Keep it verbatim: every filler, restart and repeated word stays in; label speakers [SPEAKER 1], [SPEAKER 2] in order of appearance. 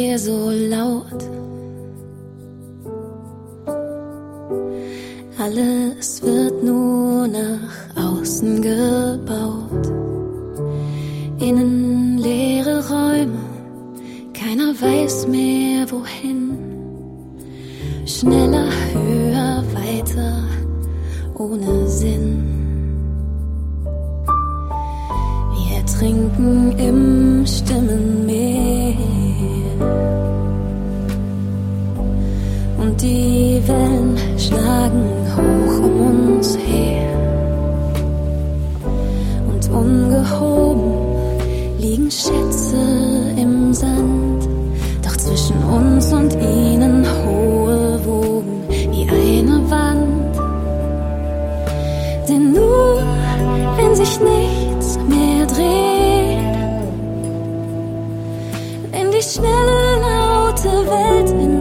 [SPEAKER 1] hier so laut? Alles wird nur nach außen gebaut. Innen leere Räume, keiner weiß mehr wohin. Schneller, höher, weiter, ohne Sinn. Wir trinken im Stimmenmeer und die Wellen schlagen hoch um uns her. Und ungehoben liegen Schätze im Sand, doch zwischen uns und ihnen hohe Wogen wie eine Wand. Denn nur wenn sich nichts mehr dreht, wenn die schnelle, laute Welt in